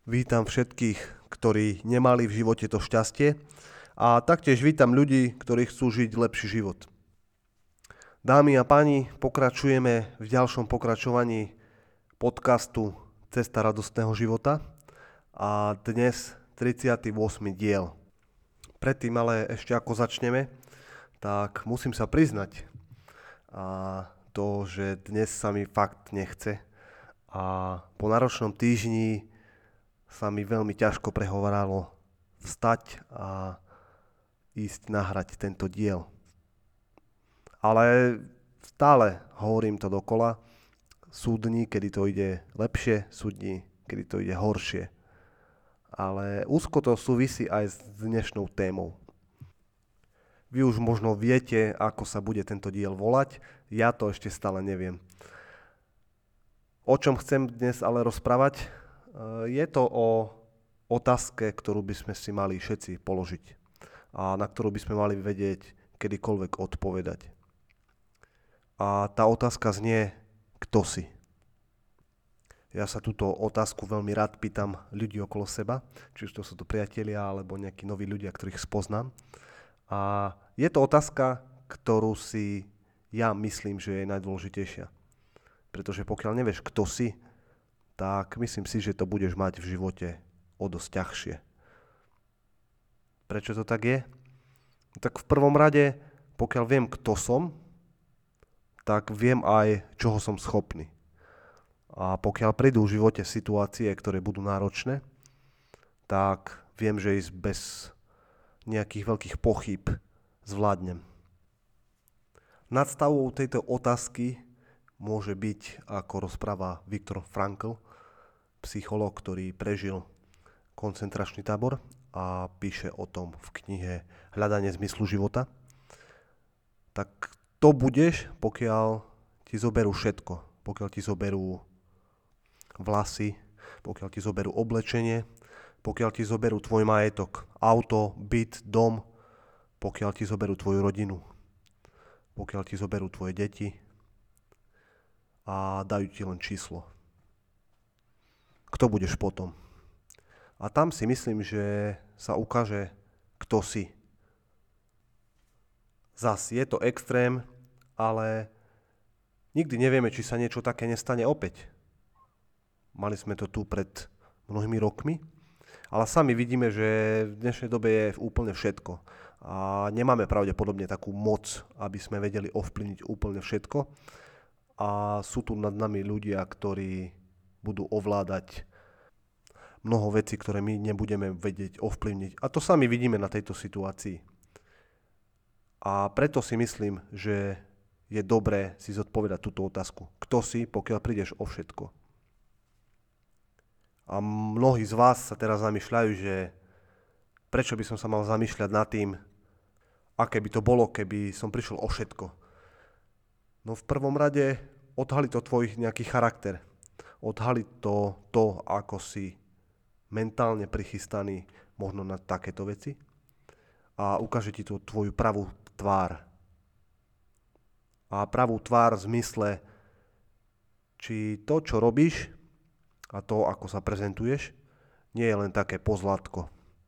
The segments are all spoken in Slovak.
Vítam všetkých, ktorí nemali v živote to šťastie a taktiež vítam ľudí, ktorí chcú žiť lepší život. Dámy a páni, pokračujeme v ďalšom pokračovaní podcastu Cesta radostného života a dnes 38. diel. Predtým ale ešte ako začneme, tak musím sa priznať že dnes sa mi fakt nechce a po náročnom týždni sa mi veľmi ťažko prehovoralo vstať a ísť nahrať tento diel. Ale stále hovorím to dokola. Sú dni, kedy to ide lepšie, sú dni, kedy to ide horšie. Ale úzko to súvisí aj s dnešnou témou. Vy už možno viete, ako sa bude tento diel volať. Ja to ešte stále neviem. O čom chcem dnes ale rozprávať? Je to o otázke, ktorú by sme si mali všetci položiť a na ktorú by sme mali vedieť kedykoľvek odpovedať. A tá otázka znie, kto si? Ja sa túto otázku veľmi rád pýtam ľudí okolo seba, či už to sú to priatelia alebo nejakí noví ľudia, ktorých spoznám. A je to otázka, ktorú si ja myslím, že je najdôležitejšia. Pretože pokiaľ nevieš, kto si, tak myslím si, že to budeš mať v živote o dosť ťažšie. Prečo to tak je? Tak v prvom rade, pokiaľ viem, kto som, tak viem aj, čoho som schopný. A pokiaľ prídu v živote situácie, ktoré budú náročné, tak viem, že ísť bez nejakých veľkých pochýb zvládnem. Nadstavou tejto otázky môže byť, ako rozpráva Viktor Frankl, psychológ, ktorý prežil koncentračný tábor a píše o tom v knihe Hľadanie zmyslu života. Tak to budeš, pokiaľ ti zoberú všetko. Pokiaľ ti zoberú vlasy, pokiaľ ti zoberú oblečenie, pokiaľ ti zoberú tvoj majetok, auto, byt, dom, pokiaľ ti zoberú tvoju rodinu, pokiaľ ti zoberú tvoje deti a dajú ti len číslo. Kto budeš potom? A tam si myslím, že sa ukáže, kto si. Zas je to extrém, ale nikdy nevieme, či sa niečo také nestane opäť. Mali sme to tu pred mnohými rokmi, ale sami vidíme, že v dnešnej dobe je úplne všetko. A nemáme pravdepodobne takú moc, aby sme vedeli ovplyvniť úplne všetko. A sú tu nad nami ľudia, ktorí budú ovládať mnoho vecí, ktoré my nebudeme vedieť ovplyvniť. A to sami vidíme na tejto situácii. A preto si myslím, že je dobré si zodpovedať túto otázku. Kto si, pokiaľ prídeš o všetko? A mnohí z vás sa teraz zamýšľajú, že prečo by som sa mal zamýšľať nad tým, aké by to bolo, keby som prišiel o všetko. No v prvom rade odhalí to tvoj nejaký charakter. Odhalí to, ako si mentálne prichystaný možno na takéto veci a ukáže ti tú tvoju pravú tvár. A pravú tvár v zmysle, či to, čo robíš a to, ako sa prezentuješ, nie je len také pozlátko.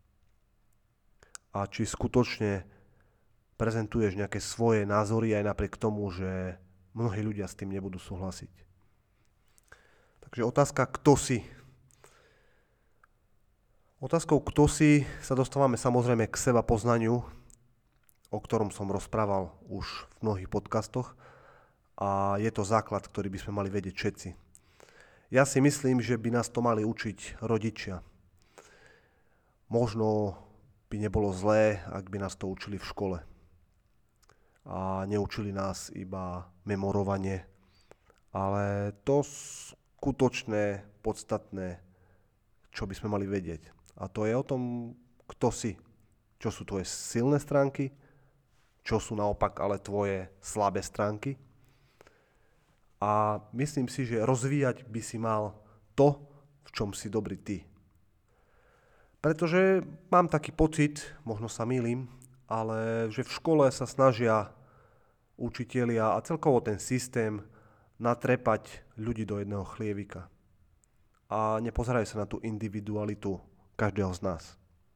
A či skutočne prezentuješ nejaké svoje názory aj napriek tomu, že mnohí ľudia s tým nebudú súhlasiť. Takže otázka, kto si? Otázkou, kto si, sa dostávame samozrejme k seba poznaniu, o ktorom som rozprával už v mnohých podcastoch a je to základ, ktorý by sme mali vedieť všetci. Ja si myslím, že by nás to mali učiť rodičia. Možno by nebolo zlé, ak by nás to učili v škole. A neučili nás iba memorovanie, ale to skutočné, podstatné, čo by sme mali vedieť. A to je o tom, kto si. Čo sú tvoje silné stránky, čo sú naopak ale tvoje slabé stránky. A myslím si, že rozvíjať by si mal to, v čom si dobrý ty. Pretože mám taký pocit, možno sa mýlim, ale že v škole sa snažia učitelia a celkovo ten systém natrepať ľudí do jedného chlievika. a nepozerajú sa na tú individualitu každého z nás.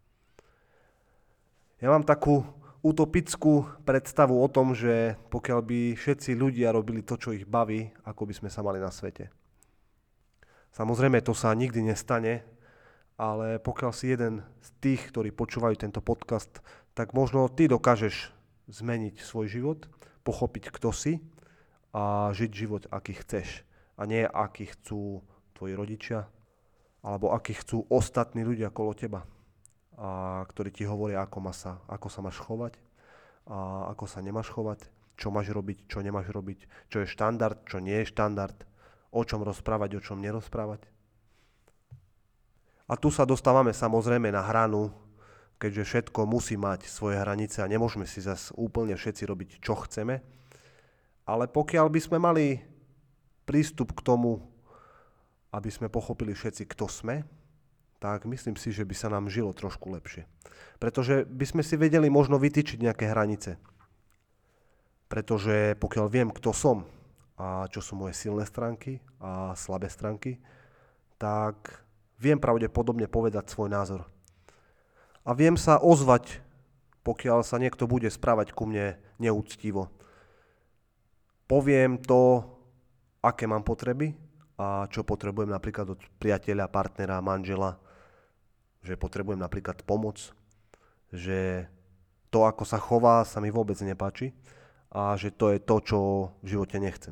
Ja mám takú utopickú predstavu o tom, že pokiaľ by všetci ľudia robili to, čo ich baví, ako by sme sa mali na svete. Samozrejme, to sa nikdy nestane, ale pokiaľ si jeden z tých, ktorí počúvajú tento podcast, tak možno ty dokážeš zmeniť svoj život, pochopiť, kto si a žiť život, aký chceš. A nie aký chcú tvoji rodičia, alebo aký chcú ostatní ľudia okolo teba, a ktorí ti hovoria, ako sa máš chovať a ako sa nemáš chovať, čo máš robiť, čo nemáš robiť, čo je štandard, čo nie je štandard, o čom rozprávať, o čom nerozprávať. A tu sa dostávame samozrejme na hranu, keďže všetko musí mať svoje hranice a nemôžeme si zase úplne všetci robiť, čo chceme. Ale pokiaľ by sme mali prístup k tomu, aby sme pochopili všetci, kto sme, tak myslím si, že by sa nám žilo trošku lepšie. Pretože by sme si vedeli možno vytýčiť nejaké hranice. Pretože pokiaľ viem, kto som a čo sú moje silné stránky a slabé stránky, tak viem pravdepodobne povedať svoj názor. A viem sa ozvať, pokiaľ sa niekto bude správať ku mne neúctivo. Poviem to, aké mám potreby a čo potrebujem napríklad od priateľa, partnera, manžela, že potrebujem napríklad pomoc, že to, ako sa chová, sa mi vôbec nepáči a že to je to, čo v živote nechcem.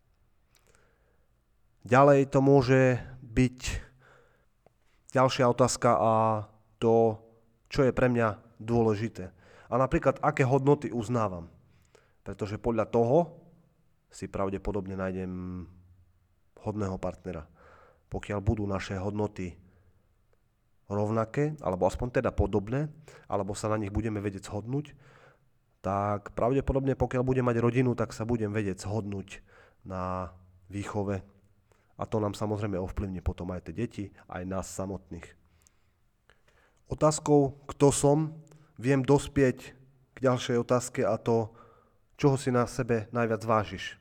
Ďalej to môže byť ďalšia otázka a to, čo je pre mňa dôležité. A napríklad, aké hodnoty uznávam. Pretože podľa toho si pravdepodobne nájdem hodného partnera. Pokiaľ budú naše hodnoty rovnaké, alebo aspoň teda podobné, alebo sa na nich budeme vedieť zhodnúť, tak pravdepodobne pokiaľ budem mať rodinu, tak sa budem vedieť zhodnúť na výchove. A to nám samozrejme ovplyvní potom aj tie deti, aj nás samotných. Otázkou, kto som, viem dospieť k ďalšej otázke a to, čoho si na sebe najviac vážiš.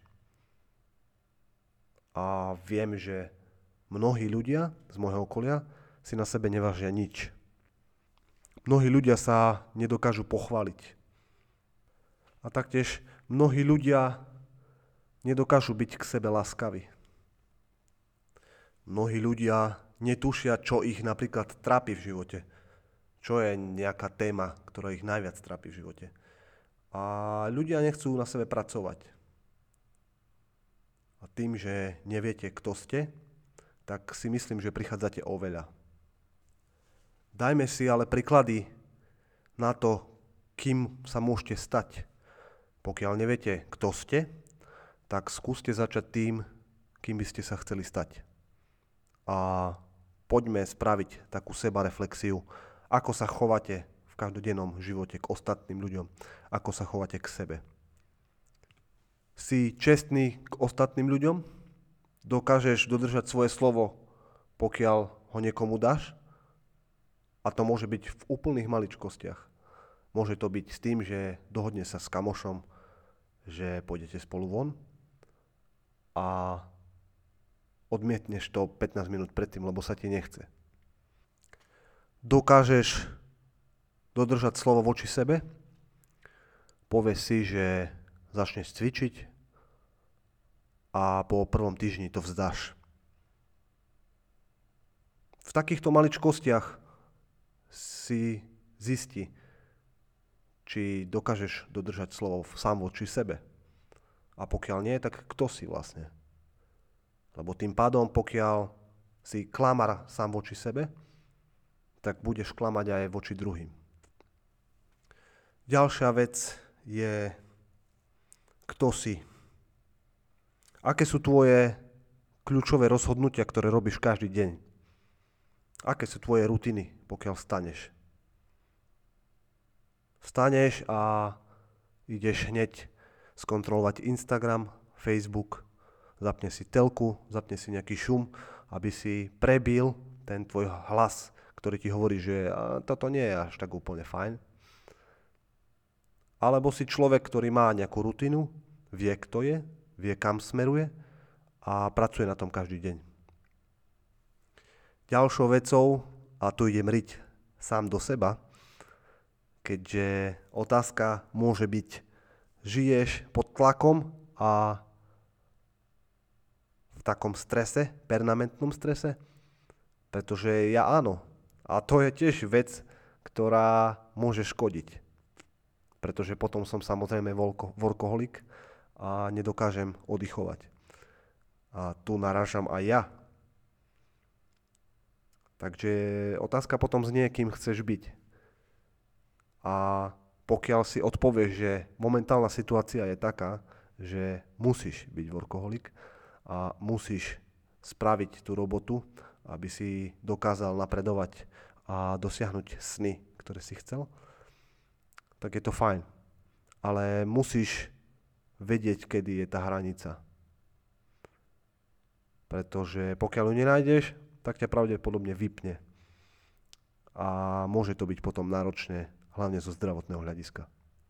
A viem, že mnohí ľudia z môjho okolia si na sebe nevážia nič. Mnohí ľudia sa nedokážu pochváliť. A taktiež mnohí ľudia nedokážu byť k sebe láskaví. Mnohí ľudia netušia, čo ich napríklad trápi v živote. Čo je nejaká téma, ktorá ich najviac trápi v živote. A ľudia nechcú na sebe pracovať. A tým, že neviete, kto ste, tak si myslím, že prichádzate o veľa. Dajme si ale príklady na to, kým sa môžete stať. Pokiaľ neviete, kto ste, tak skúste začať tým, kým by ste sa chceli stať. A poďme spraviť takú sebareflexiu, ako sa chovate v každodennom živote k ostatným ľuďom, ako sa chovate k sebe. Si čestný k ostatným ľuďom? Dokážeš dodržať svoje slovo, pokiaľ ho niekomu dáš? A to môže byť v úplných maličkostiach. Môže to byť s tým, že dohodne sa s kamošom, že pôjdete spolu von a odmietneš to 15 minút predtým, lebo sa ti nechce. Dokážeš dodržať slovo voči sebe? Povieš si, že začneš cvičiť a po prvom týždni to vzdáš. V takýchto maličkostiach si zisti, či dokážeš dodržať slovo sám voči sebe. A pokiaľ nie, tak kto si vlastne? Lebo tým pádom, pokiaľ si klamar sám voči sebe, tak budeš klamať aj voči druhým. Ďalšia vec je, kto si. Aké sú tvoje kľúčové rozhodnutia, ktoré robíš každý deň? Aké sú tvoje rutiny, pokiaľ vstaneš? Vstaneš a ideš hneď skontrolovať Instagram, Facebook, zapne si telku, zapne si nejaký šum, aby si prebil ten tvoj hlas, ktorý ti hovorí, že toto nie je až tak úplne fajn. Alebo si človek, ktorý má nejakú rutinu, vie, kto je, vie, kam smeruje a pracuje na tom každý deň. Ďalšou vecou, a tu idem riť sám do seba, keďže otázka môže byť, žiješ pod tlakom a v takom strese, permanentnom strese? Pretože ja áno. A to je tiež vec, ktorá môže škodiť. Pretože potom som samozrejme workoholik a nedokážem oddychovať. A tu narážam aj ja. Takže otázka potom znie, kým chceš byť. A pokiaľ si odpovieš, že momentálna situácia je taká, že musíš byť workoholik a musíš spraviť tú robotu, aby si dokázal napredovať a dosiahnuť sny, ktoré si chcel, tak je to fajn. Ale musíš vedieť, kedy je tá hranica. Pretože pokiaľ ju nenájdeš, tak ťa pravdepodobne vypne. A môže to byť potom náročné, hlavne zo zdravotného hľadiska.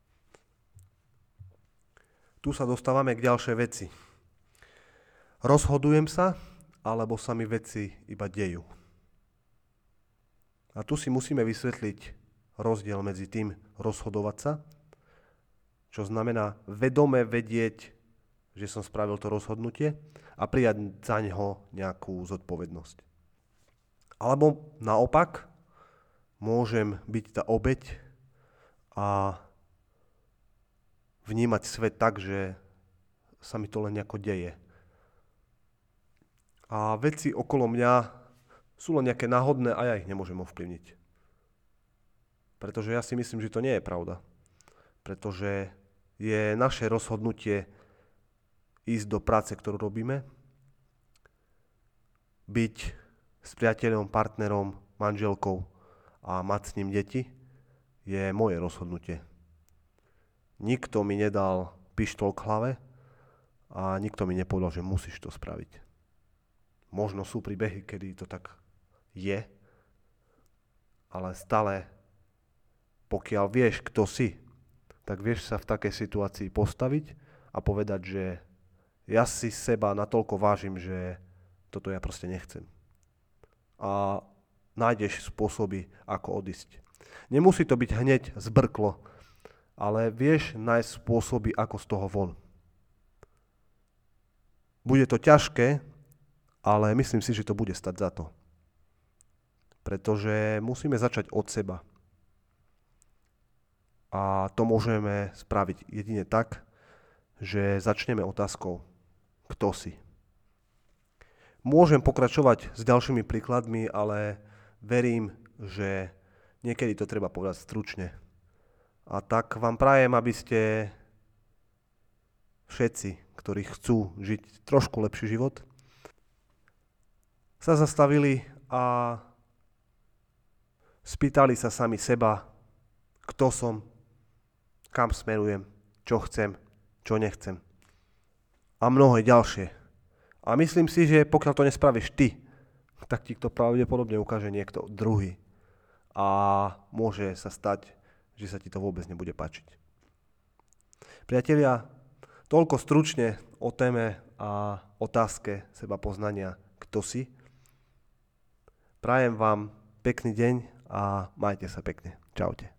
Tu sa dostávame k ďalšej veci. Rozhodujem sa, alebo sa mi veci iba dejú. A tu si musíme vysvetliť rozdiel medzi tým rozhodovať sa, čo znamená vedome vedieť, že som spravil to rozhodnutie a prijať za neho nejakú zodpovednosť. Alebo naopak, môžem byť tá obeť a vnímať svet tak, že sa mi to len nejako deje. A veci okolo mňa sú len nejaké náhodné a ja ich nemôžem ovplyvniť. Pretože ja si myslím, že to nie je pravda. Pretože je naše rozhodnutie ísť do práce, ktorú robíme, byť s priateľom, partnerom, manželkou a mať s ním deti, je moje rozhodnutie. Nikto mi nedal pištol k hlave a nikto mi nepovedal, že musíš to spraviť. Možno sú príbehy, kedy to tak je, ale stále, pokiaľ vieš, kto si, tak vieš sa v takej situácii postaviť a povedať, že ja si seba natoľko vážim, že toto ja proste nechcem. A nájdeš spôsoby, ako odísť. Nemusí to byť hneď zbrklo, ale vieš nájsť spôsoby, ako z toho von. Bude to ťažké, ale myslím si, že to bude stať za to. Pretože musíme začať od seba. A to môžeme spraviť jedine tak, že začneme otázkou, kto si. Môžem pokračovať s ďalšími príkladmi, ale verím, že niekedy to treba povedať stručne. A tak vám prajem, aby ste všetci, ktorí chcú žiť trošku lepší život, sa zastavili a spýtali sa sami seba, kto som, kam smerujem, čo chcem, čo nechcem. A mnohé ďalšie. A myslím si, že pokiaľ to nespravíš ty, tak ti to pravdepodobne ukáže niekto druhý. A môže sa stať, že sa ti to vôbec nebude páčiť. Priatelia, toľko stručne o téme a otázke seba poznania, kto si. Prajem vám pekný deň a majte sa pekne. Čaute.